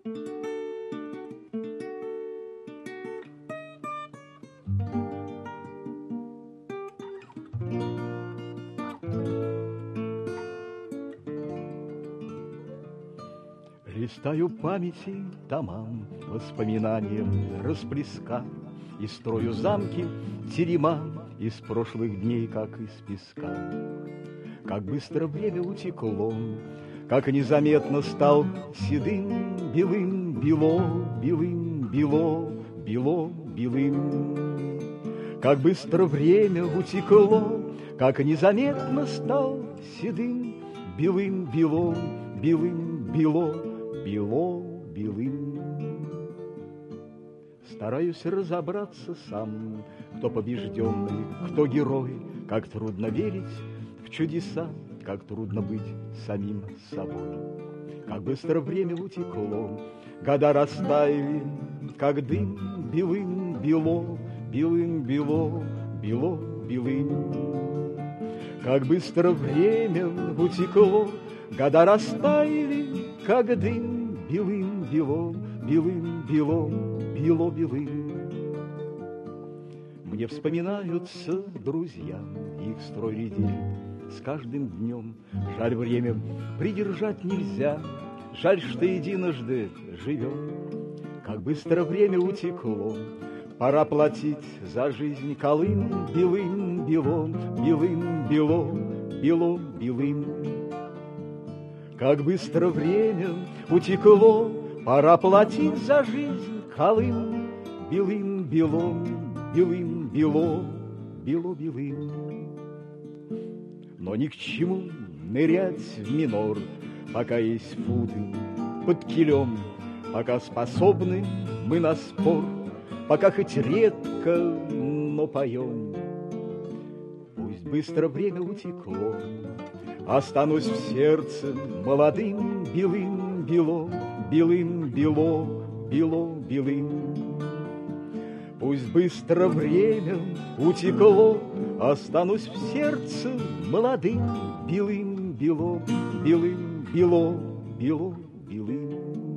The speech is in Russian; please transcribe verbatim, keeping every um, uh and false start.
Листаю памяти томам, воспоминаниям расплескав, и строю замки, терема из прошлых дней, как из песка. Как быстро время утекло, как незаметно стал седым, белым, бело, белым, бело, бело, белым. Как быстро время утекло, как незаметно стал седым, белым, бело, белым, бело, бело, белым. Стараюсь разобраться сам, кто побежденный, кто герой, как трудно верить в чудеса, как трудно быть самим собой. Как быстро время утекло, года растаяли, как дым, белым, бело, белым, бело, бело, белым. Как быстро время утекло, года растаяли, как дым, белым, бело, белым, бело, бело, белым. Мне вспоминаются друзья, их строй редеет с каждым днем. Жаль, время придержать нельзя, жаль, что единожды живем. Как быстро время утекло, пора платить за жизнь колым, белым, бело, белым, бело, бело, белым. Как быстро время утекло, пора платить за жизнь колым, белым, бело, белым, бело, бело, белым. Но ни к чему нырять в минор, пока есть футы под килем, пока способны мы на спор, пока хоть редко, но поем. Пусть быстро время утекло, останусь в сердце молодым, белым, бело, белым, бело, бело, белым. Пусть быстро время утекло, останусь в сердце молодым, белым, бело, белым, бело, бело, белым.